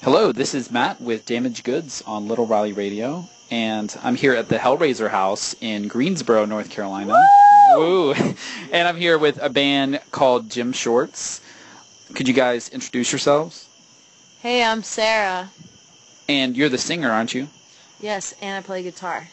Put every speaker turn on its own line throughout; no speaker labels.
Hello, this is Matt with Damaged Goods on Little Riley Radio, and I'm here at the Hellraiser House in Greensboro, North Carolina. Woo! And I'm here with a band called Jim Shorts. Could you guys introduce yourselves?
Hey, I'm Sarah.
And you're the singer, aren't you?
Yes, and I play guitar.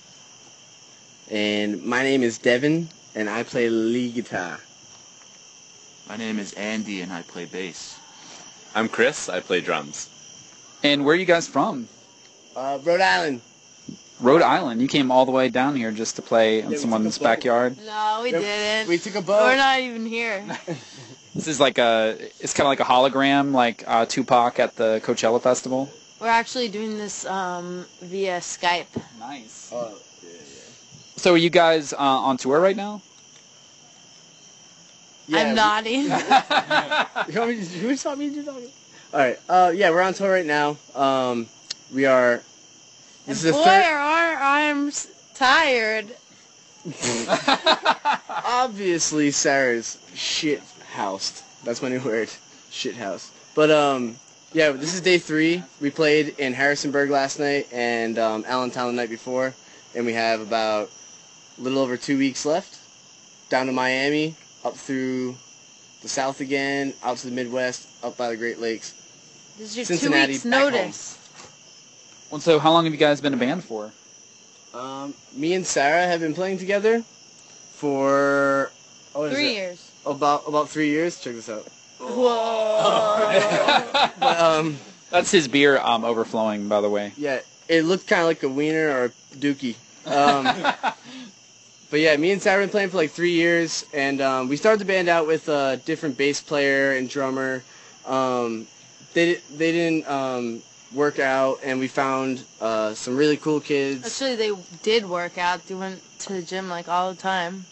And my name is Devin, and I play lead guitar.
My name is Andy, and I play bass.
I'm Chris. I play drums.
And where are you guys from?
Rhode Island.
Rhode Island. You came all the way down here just to play in someone's backyard?
No, we didn't.
We took a boat.
We're not even here.
This is like it's kind of like a hologram, like Tupac at the Coachella Festival.
We're actually doing this via Skype.
Nice.
Oh, yeah.
So are you guys on tour right now?
I'm nodding.
You want me to, who taught me to do that? Alright, yeah, we're on tour right now. We are...
This is boy, are our arms tired.
Obviously, Sarah's shit-housed. That's my new word. Shit-house. But, yeah, this is day 3. We played in Harrisonburg last night and Allentown the night before. And we have about a little over 2 weeks left. Down to Miami, up through the south again, out to the Midwest, up by the Great Lakes.
This is your
Cincinnati,
2 weeks
back
notice.
Well, so how long have you guys been a band for?
Me and Sarah have been playing together for
3 years.
About 3 years. Check this out.
Whoa.
But,
That's his beer overflowing, by the way.
yeah, it looked kind of like a wiener or a dookie. But yeah, me and Sarah have been playing for like 3 years, and we started the band out with a different bass player and drummer. They didn't work out, and we found some really cool kids.
Actually, they did work out. They went to the gym like all the time.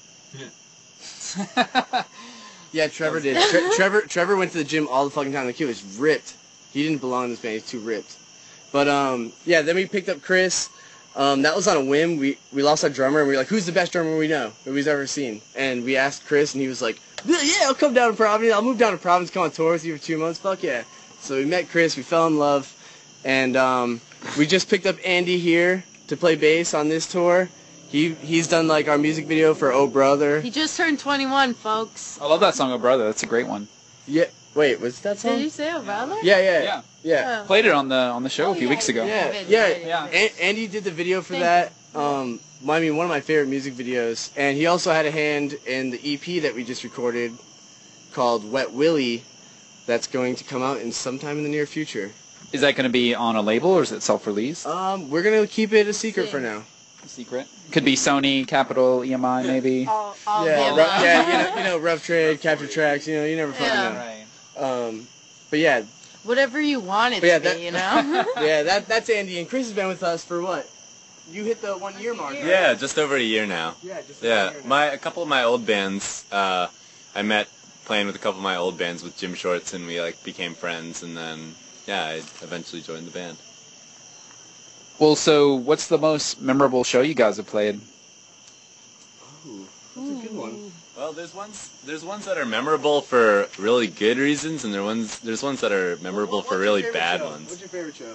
Yeah, Trevor did. Trevor went to the gym all the fucking time. The kid was ripped. He didn't belong in this band. He's too ripped. But yeah, then we picked up Chris. That was on a whim. We lost our drummer, and we were like, who's the best drummer we know that we've ever seen? And we asked Chris, and he was like, yeah, I'll come down to Providence. I'll move down to Providence, come on tour with you for 2 months. Fuck yeah. So we met Chris. We fell in love. And we just picked up Andy here to play bass on this tour. He's done like our music video for Oh Brother.
He just turned 21, folks.
I love that song, Oh Brother. That's a great one.
Yeah. Wait, was that song?
Did you say Oh Brother?
Yeah.
Oh.
Played it on the show a few weeks ago.
Yeah. Andy did the video for that. I mean, one of my favorite music videos. And he also had a hand in the EP that we just recorded called Wet Willie that's going to come out in sometime in the near future.
Is that going to be on a label, or is it self-released?
We're going to keep it a secret for now.
Secret? Could be Sony, Capitol, EMI, maybe.
All
Yeah, you know, Rough Trade, Capture Tracks, you know, you never fucking know.
Right.
But yeah.
Whatever you want it to be, you know?
Yeah, that's Andy, and Chris has been with us for what? You hit the 1 year mark, right?
Yeah, just over a year now.
Yeah, just over a year now.
A couple of my old bands, I met playing with a couple of my old bands with Jim Shorts, and we like became friends, and then yeah, I eventually joined the band.
Well, so what's the most memorable show you guys have played?
Ooh, that's a good one.
Well, there's ones that are memorable for really good reasons, and there's ones that are memorable for really bad ones.
What's your favorite show?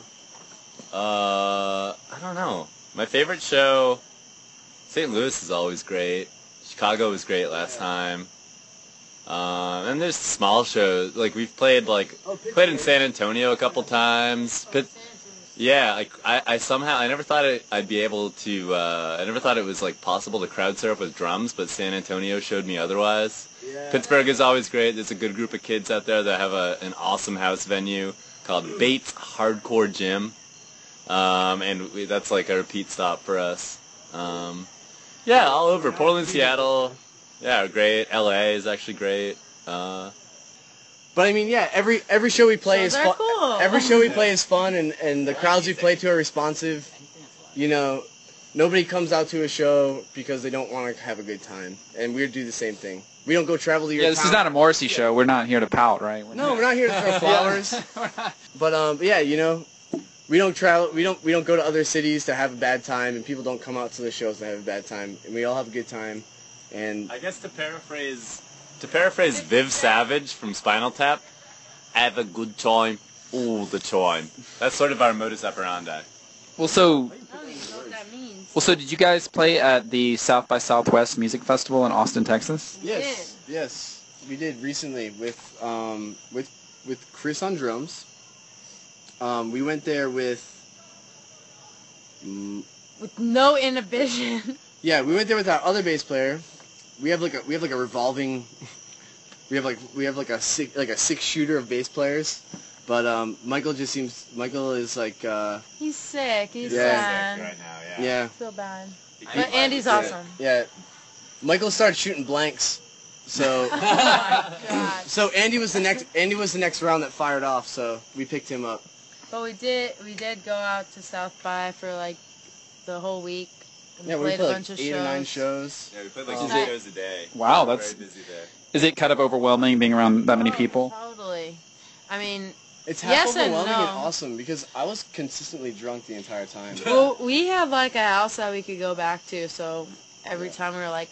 I don't know. My favorite show, St. Louis is always great. Chicago was great last time. And there's small shows, like we've played played in San Antonio a couple times. But yeah, like I never thought I'd be able to. I never thought it was like possible to crowd surf with drums, but San Antonio showed me otherwise.
Yeah.
Pittsburgh is always great. There's a good group of kids out there that have an awesome house venue called Bates Hardcore Gym, and that's like a repeat stop for us. Yeah, all over Portland, Seattle. Yeah, great. LA is actually great.
But I mean, yeah, every show we play is fun.
Cool.
Every show we play is fun, and the crowds we play to are responsive. You know, nobody comes out to a show because they don't want to have a good time, and we do the same thing. We don't go travel to your town.
This is not a Morrissey show. We're not here to pout, right?
We're not here to throw flowers. But yeah, you know, we don't travel. We don't go to other cities to have a bad time, and people don't come out to the shows to have a bad time, and we all have a good time. And
I guess to paraphrase Viv Savage from Spinal Tap, have a good time. all the time. That's sort of our modus operandi.
Well, so
I don't even know what that means.
well, so did you guys play at the South by Southwest Music Festival in Austin, Texas?
Yes, we did recently with Chris on drums. We went there with.
With no inhibition.
Yeah, we went there with our other bass player. We have like a revolving. We have like a six shooter of bass players, but Michael is like.
He's sick. He's
Yeah.
sad.
Right now,
Yeah.
I feel bad.
He-
But Andy's awesome.
Yeah. Michael started shooting blanks, so
Oh my god.
so Andy was the next round that fired off, so we picked him up.
But we did go out to South by for like the whole week. And
Yeah, we
played
played
a
like
bunch of
8
shows.
or 9 shows.
Yeah, we played like
Oh.
2 shows a day.
Wow,
Very
that's-
busy day.
Is it kind of overwhelming being around that many people?
Totally. I mean,
It's half
Yes and
overwhelming and
no.
awesome because I was consistently drunk the entire time.
well, we had like a house that we could go back to, so every time we were like,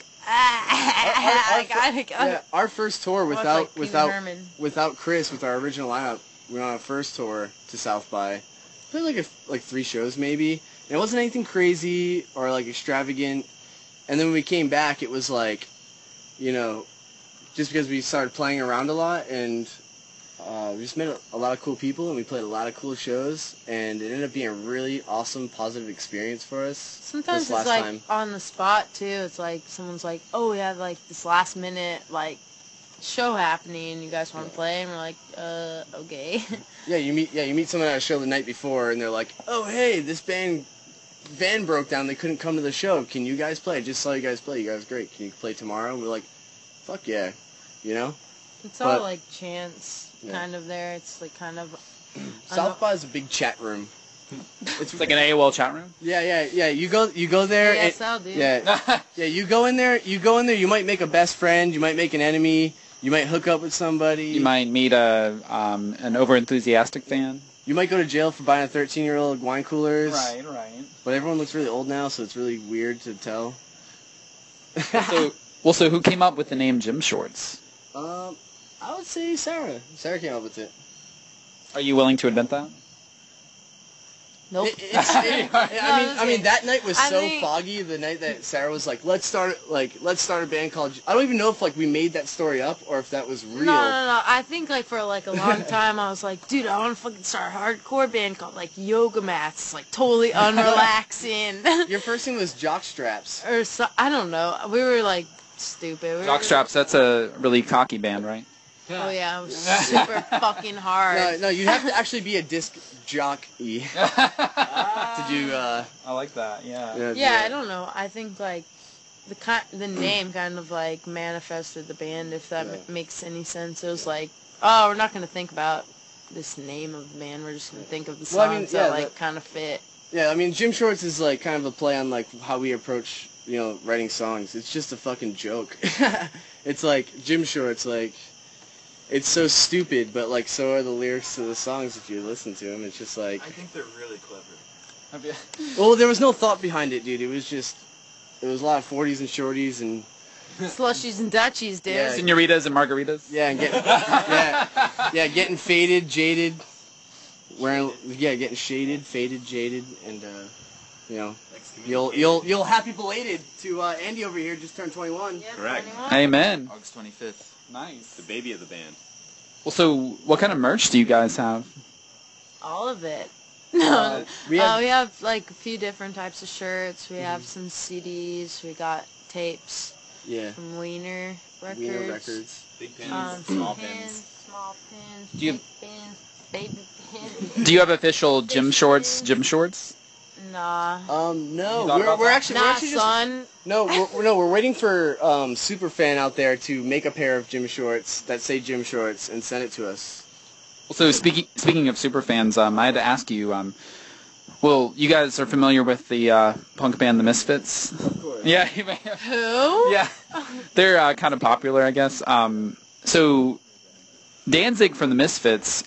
I gotta go.
Yeah, our first tour
I was like Pee Wee
without
Herman.
without Chris with our original lineup, we went on our first tour to South by. Played like 3 shows maybe. And it wasn't anything crazy or like extravagant. And then when we came back, it was like, you know, just because we started playing around a lot and we just met a lot of cool people and we played a lot of cool shows and it ended up being a really awesome, positive experience for us.
Sometimes
this
it's
last
like
time.
on the spot too. It's like someone's like, "Oh, we have like this last minute like show happening. You guys want to play?" And we're like, okay."
Yeah, you meet someone at a show the night before and they're like, "Oh, hey, this van broke down. They couldn't come to the show. Can you guys play? I just saw you guys play. You guys are great. Can you play tomorrow?" And we're like, "Fuck yeah," you know.
It's all
But-
like chance,
Yeah.
kind of there. It's like kind of.
South by is a big chat room.
It's like an AOL chat room.
Yeah. You go there. and,
ASL, dude.
yeah, yeah. You go in there. You might make a best friend. You might make an enemy. You might hook up with somebody.
You might meet an overenthusiastic fan.
You might go to jail for buying a 13-year-old wine coolers.
Right.
But everyone looks really old now, so it's really weird to tell.
So who came up with the name Gym Shorts?
I would say Sarah. Sarah came up with it.
Are you willing to admit that?
Nope.
I mean, that night was
I
so
think-
foggy. The night that Sarah was like, let's start a band called. I don't even know if like we made that story up or if that was real.
No. I think like for like a long time I was like, dude, I want to fucking start a hardcore band called like Yoga Mats. It's like totally unrelaxing.
Your first thing was Jock Straps.
Or so, I don't know. We were like stupid. We were,
Jockstraps, that's a really cocky band, right?
Oh yeah, it was super fucking hard.
No, you have to actually be a disc jockey to do.
I like that, yeah.
Yeah, I don't know. I think like the name kind of like manifested the band, if that makes any sense. It was like, oh, we're not gonna think about this name of the band. We're just gonna think of the songs
Well, I mean,
that
yeah,
like kind of fit.
Yeah, I mean, Gym Shorts is like kind of a play on like how we approach, you know, writing songs. It's just a fucking joke. It's like Gym Shorts, like it's so stupid, but like so are the lyrics to the songs if you listen to them. It's just like,
I think they're really clever.
well, there was no thought behind it, dude. It was a lot of 40s and shorties and
Slushies and Dutchies, dude.
Yeah.
Senoritas and margaritas?
yeah, and getting faded, jaded, getting shaded, faded, jaded, and you know, you'll happy belated to Andy over here just turned 21.
Yeah,
Correct.
21.
Amen.
August 25th.
Nice.
The baby of the band.
Well, so what kind of merch do you guys have?
All of it.
we
We
have-
have like a few different types of shirts. We have some CDs. We got tapes
Yeah,
from Wiener Records.
Wiener Records.
Big pins,
Small
small pins.
small pins,
Do you-
big pins, baby pins.
Do you have official Gym Shorts?
Nah.
No,
You thought about
we're
that?
actually
Nah,
just
son.
we're waiting for Superfan out there to make a pair of gym shorts that say Gym Shorts and send it to us.
Well, so speaking of superfans, I had to ask you, well, you guys are familiar with the punk band The Misfits?
Of course.
Yeah, you may have.
Who?
Yeah, they're kind of popular, I guess. So Danzig from The Misfits,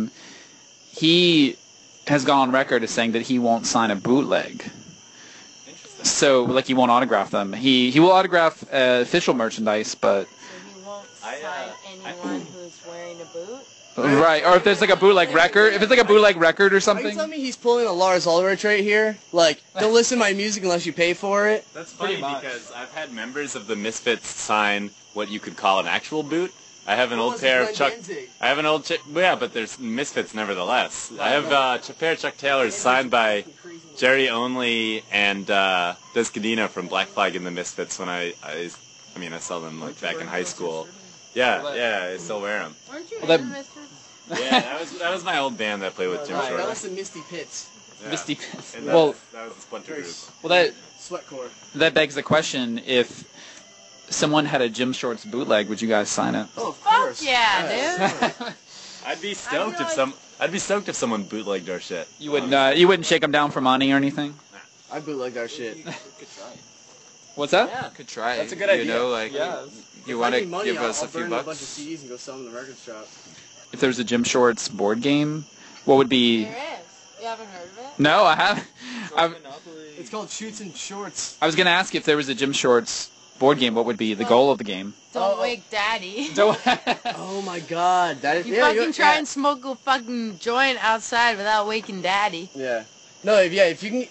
he has gone on record as saying that he won't sign a bootleg.
Interesting.
So, like, he won't autograph them. He will autograph official merchandise, but
So he won't
I,
sign anyone who's wearing a boot?
Right, or if there's like a bootleg record, if it's like a bootleg record or
Are you
something.
telling me he's pulling a Lars Ulrich right here? Like, don't listen to my music unless you pay for it?
That's
Pretty
funny
much.
because I've had members of the Misfits sign what you could call an actual boot. I have an old
it's
pair of
Glenn
Chuck.
Danzig.
I have an old. Yeah, but there's Misfits nevertheless. I have a pair of Chuck Taylors signed by Jerry Only and Des Cadena from Black Flag and the Misfits. When I saw them like back in high school. Yeah, I still wear them.
Weren't you
Well, that-
in the Misfits?
Yeah, that was my old band that I played with Jim
That
Short.
was the Misty Pits.
Yeah.
Misty.
And
Well,
that was the Splinter Group.
well,
Sweatcore.
that begs the question: if someone had a Jim Shorts bootleg, would you guys sign it?
Oh, of
Fuck
course.
yeah, dude.
I'd be stoked if someone bootlegged our shit.
You wouldn't shake them down for money or anything.
I bootlegged our shit.
What's that?
Yeah.
Could try.
That's a good
You
idea.
know, like
Yeah.
you
If
want
I
to
need money,
give us
I'll
a few
burn a bunch of
bucks.
CDs and go sell them in the record shop.
If there was a Jim Shorts board game, what would be?
There is. You haven't heard of it?
No, I haven't.
It's called Shoots and Shorts.
I was gonna ask if there was a Jim Shorts board game, what would be the goal of the game?
Don't
Oh.
wake daddy.
Oh my god, that is
You
yeah,
fucking try and smoke a fucking joint outside without waking daddy.
yeah. No, if you can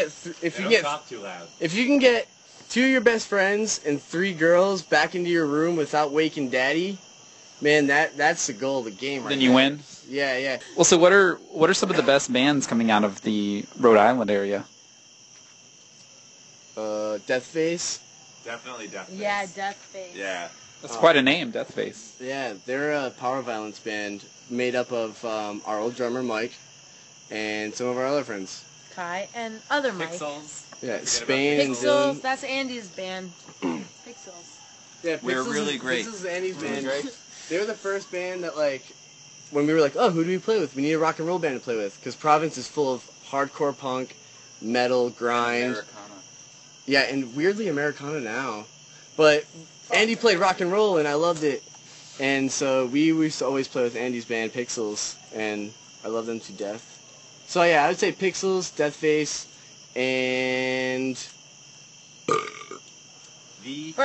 get 2 of your best friends and 3 girls back into your room without waking daddy, man, that's the goal of the game right
Then you
there.
win.
Yeah.
Well, so what are some of the best bands coming out of the Rhode Island area?
Deathface.
Definitely
Yeah, death face.
Yeah.
That's quite a name, Deathface.
Yeah, they're a power violence band made up of our old drummer Mike and some of our other friends.
Kai and other Mike.
Pixels.
Yeah,
Forget
Spain
about
and
Pixels,
Dylan.
that's Andy's band. Pixels.
Yeah,
We're
Pixels
really
is-
great.
Pixels is Andy's band.
Great.
They were the first band that, like, when we were like, oh, who do we play with? We need a rock and roll band to play with. Because Providence is full of hardcore punk, metal, grind. Yeah, and weirdly Americana now. But Andy played rock and roll, and I loved it. And so we used to always play with Andy's band, Pixels, and I love them to death. So yeah, I would say Pixels, Deathface, and...
The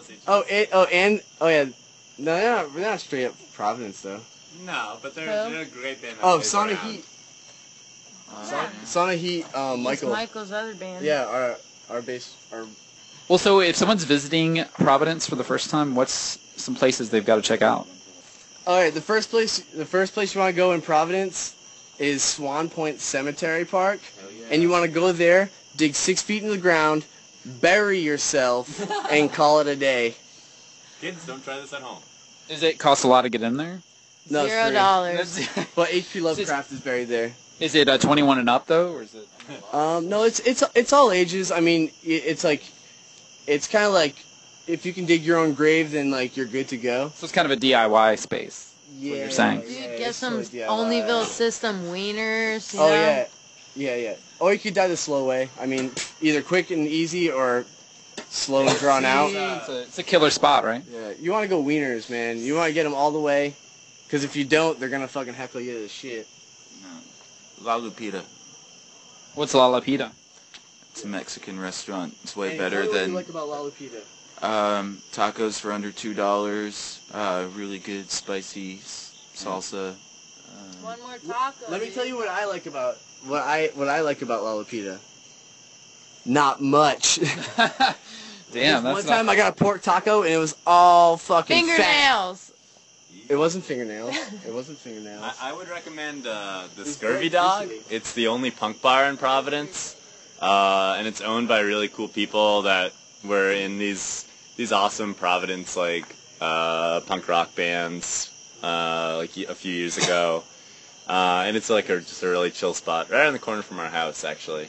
No, we're not straight up Providence, though.
No, but they're
Who?
a great band. that
Oh,
plays
Sonic
around.
Heat.
Yeah.
Sonic Heat,
It's
Michael.
Michael's other band.
Yeah, our bass, our...
Well, so if someone's visiting Providence for the first time, what's some places they've got to check out?
Alright, the first place you want to go in Providence is Swan Point Cemetery Park. And you want to go there, dig 6 feet into the ground, bury yourself, and call it a day.
Kids, don't try this at home.
Does it cost a lot to get in there?
No, it's free.
$0.
But H.P. Lovecraft is buried there.
Is it 21 and up though, or is it?
No, it's all ages. I mean, it's kind of like if you can dig your own grave, then like you're good to go.
So it's kind of a DIY space.
Yeah,
you're saying.
Dude,
yeah,
get
it's
some
totally DIY.
Onlyville system wieners. You
Oh
know?
yeah. Or you could die the slow way. I mean, either quick and easy or slow and drawn out.
It's a killer spot, right?
Yeah, you want to go wieners, man. You want to get them all the way, because if you don't, they're gonna fucking heckle you to shit.
La Lupita.
What's La Lapita?
It's a Mexican restaurant. It's way
Hey,
better
what do you
than
like about La Lupita?
tacos for under $2. Really good spicy salsa.
One more taco.
Let me
dude.
tell you what I like about what I like about La Lupita. Not much.
Damn, that's
One time I got a pork taco and it was all fucking fat.
Fingernails.
It wasn't fingernails. It wasn't fingernails.
I would recommend the
It's
Scurvy
very
Dog.
juicy.
It's the only punk bar in Providence, and it's owned by really cool people that were in these awesome Providence punk rock bands like a few years ago, and it's like just a really chill spot right on the corner from our house actually.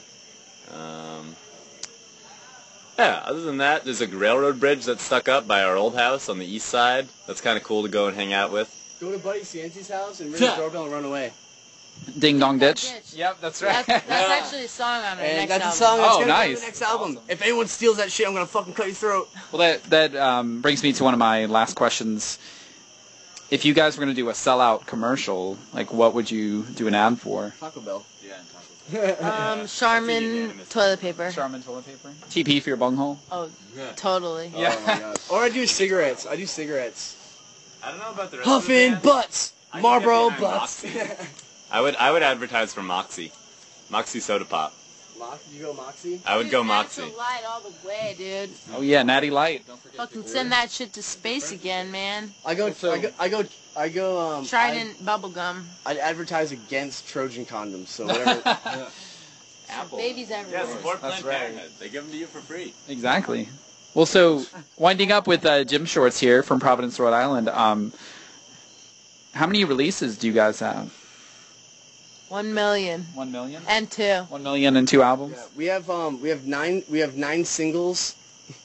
Yeah, other than that, there's a railroad bridge that's stuck up by our old house on the east side. That's kind of cool to go and hang out with.
Go to Buddy Cianci's house and ring the doorbell and run away.
Ding Dong Ditch.
Ditch.
Yep, that's
That's actually a song on our
And
next
that's
album.
the song that's
Oh,
gonna be on
nice.
the next album. If anyone steals that shit, I'm gonna fucking cut your throat.
Well, that brings me to one of my last questions. If you guys were going to do a sellout commercial, like what would you do an ad for?
Taco Bell.
Yeah,
Charmin
unanimous.
toilet paper.
Charmin toilet paper. TP for your bunghole.
Oh, totally.
Yeah.
Oh my god. Or I do cigarettes. I do cigarettes.
I don't know about the rest of the
Huffin'
band.
butts. Marlboro
behind
Butts.
I would advertise for Moxie. Moxie Soda Pop.
You go Moxie?
I would
Dude,
go
Natural
Moxie.
Light all the way, dude.
Oh yeah, Natty Light. Don't forget.
Fucking send that shit to space again, man.
I go
Trident bubblegum.
I'd advertise against Trojan condoms, so whatever.
Apple.
Babies everywhere.
Yeah, support
That's
Planned
right.
Parenthood. They give them to you for free.
Exactly. Well, so winding up with Jim Shorts here from Providence, Rhode Island. How many releases do you guys have?
1 million.
1 million.
And 2.
1 million and 2 albums.
Yeah, we have nine singles.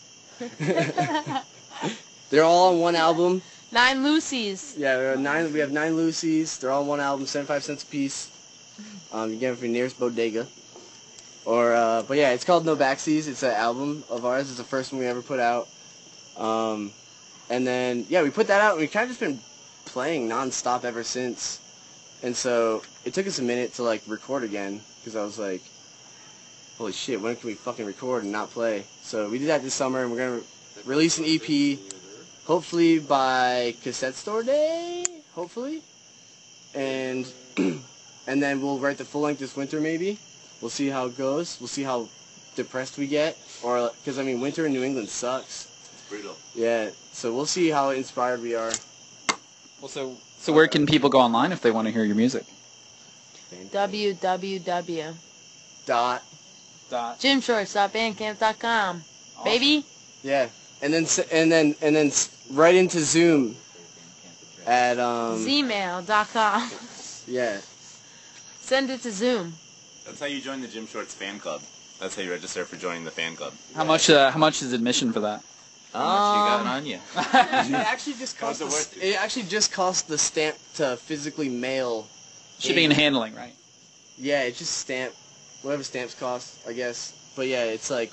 They're all on one album.
9 Lucy's.
Yeah, we have 9 Lucy's. They're all on one album, 75 cents a piece. You get them from your nearest bodega. Or but yeah, it's called No Backsies. It's an album of ours. It's the first one we ever put out. And then yeah, we put that out and we kind of just been playing non-stop ever since. And so it took us a minute to like record again because I was like, holy shit, when can we fucking record and not play? So we did that this summer and we're gonna release an EP, hopefully by Cassette Store Day, hopefully. And and then we'll write the full length this winter maybe. We'll see how it goes. We'll see how depressed we get, or because I mean winter in New England sucks.
It's brutal.
Yeah, so we'll see how inspired we are.
Well, so where can people go online if they want to hear your music?
www.
Dot.
Gymshorts.bandcamp.com. Baby.
Yeah, and then right into Zoom at
Zmail.com.
yeah.
Send it to Zoom.
That's how you join the Jim Shorts fan club. That's how you register for joining the fan club.
How much is admission for that?
How much you got on you?
It actually just cost
How's it worth it?
it actually just cost the stamp to physically mail.
Shipping and handling, right?
Yeah, it's just stamp, whatever stamps cost, I guess. But yeah, it's like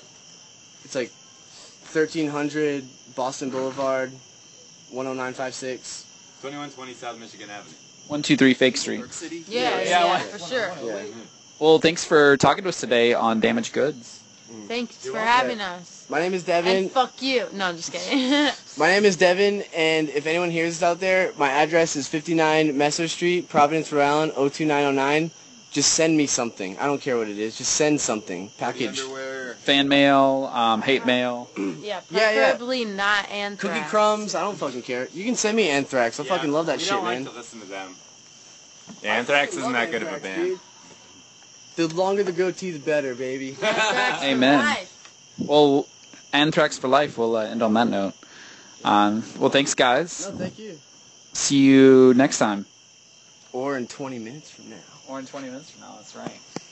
1300 Boston Boulevard, 10956.
2120 South Michigan Avenue.
123 Fake Street.
City?
Yeah, for sure.
Yeah.
Well, thanks for talking to us today on Damaged Goods.
Thanks for having us.
My name is Devin.
And fuck you. No, I'm just kidding.
My name is Devin, and if anyone hears this out there, my address is 59 Messer Street, Providence, Rhode Island, 02909. Just send me something. I don't care what it is. Just send something. Package.
Fan mail, hate mail.
Yeah,
Yeah, yeah.
preferably not anthrax.
Cookie crumbs. I don't fucking care. You can send me Anthrax. I fucking love that
you
shit,
don't
man.
like to listen to them. Yeah, Anthrax isn't that good of a band.
Dude. The longer the goatee, the better, baby.
Anthrax for
Amen.
life.
Well, Anthrax for life. We'll end on that note. Well, thanks, guys.
No, thank you.
See you next time.
Or in 20 minutes from now.
Or in 20 minutes from now, that's right.